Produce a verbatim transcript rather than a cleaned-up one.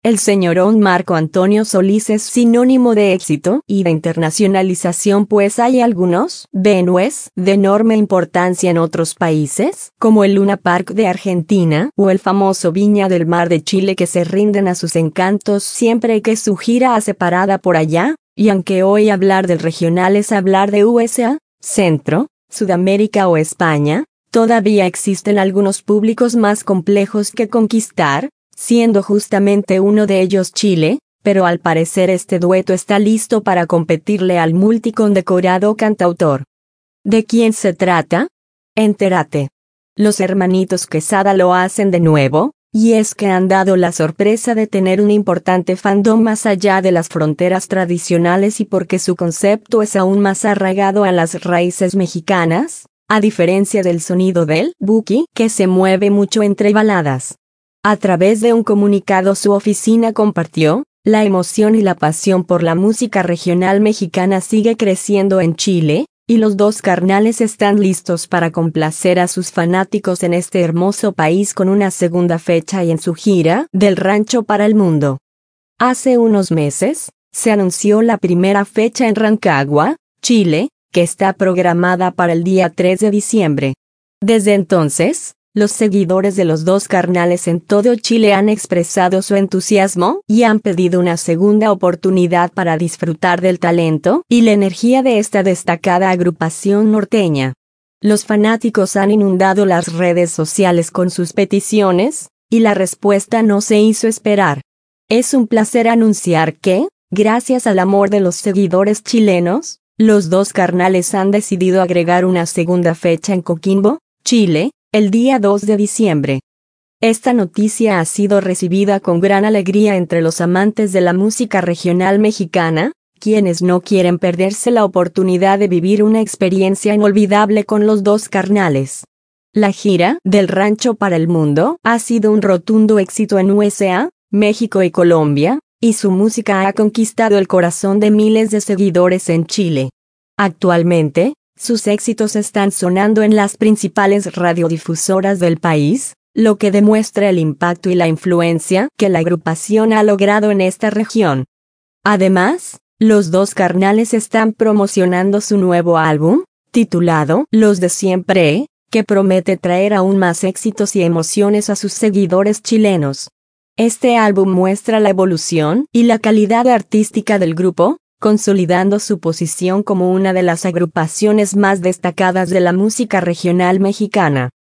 El señorón Marco Antonio Solís es sinónimo de éxito y de internacionalización, pues hay algunos venues de enorme importancia en otros países, como el Luna Park de Argentina o el famoso Viña del Mar de Chile, que se rinden a sus encantos siempre que su gira hace parada por allá, y aunque hoy hablar del regional es hablar de U S A, Centro, Sudamérica o España, todavía existen algunos públicos más complejos que conquistar, siendo justamente uno de ellos Chile, pero al parecer este dueto está listo para competirle al multicondecorado cantautor. ¿De quién se trata? Entérate. Los hermanitos Quesada lo hacen de nuevo, y es que han dado la sorpresa de tener un importante fandom más allá de las fronteras tradicionales, y porque su concepto es aún más arraigado a las raíces mexicanas, a diferencia del sonido del Buki, que se mueve mucho entre baladas. A través de un comunicado, su oficina compartió: la emoción y la pasión por la música regional mexicana sigue creciendo en Chile, y los dos carnales están listos para complacer a sus fanáticos en este hermoso país con una segunda fecha y en su gira del Rancho para el Mundo. Hace unos meses, se anunció la primera fecha en Rancagua, Chile, que está programada para el día tres de diciembre. Desde entonces, los seguidores de los dos carnales en todo Chile han expresado su entusiasmo y han pedido una segunda oportunidad para disfrutar del talento y la energía de esta destacada agrupación norteña. Los fanáticos han inundado las redes sociales con sus peticiones, y la respuesta no se hizo esperar. Es un placer anunciar que, gracias al amor de los seguidores chilenos, los dos carnales han decidido agregar una segunda fecha en Coquimbo, Chile, el día dos de diciembre. Esta noticia ha sido recibida con gran alegría entre los amantes de la música regional mexicana, quienes no quieren perderse la oportunidad de vivir una experiencia inolvidable con los dos carnales. La gira del Rancho para el Mundo ha sido un rotundo éxito en U S A, México y Colombia, y su música ha conquistado el corazón de miles de seguidores en Chile. Actualmente, sus éxitos están sonando en las principales radiodifusoras del país, lo que demuestra el impacto y la influencia que la agrupación ha logrado en esta región. Además, los dos carnales están promocionando su nuevo álbum, titulado Los de Siempre, que promete traer aún más éxitos y emociones a sus seguidores chilenos. Este álbum muestra la evolución y la calidad artística del grupo, consolidando su posición como una de las agrupaciones más destacadas de la música regional mexicana.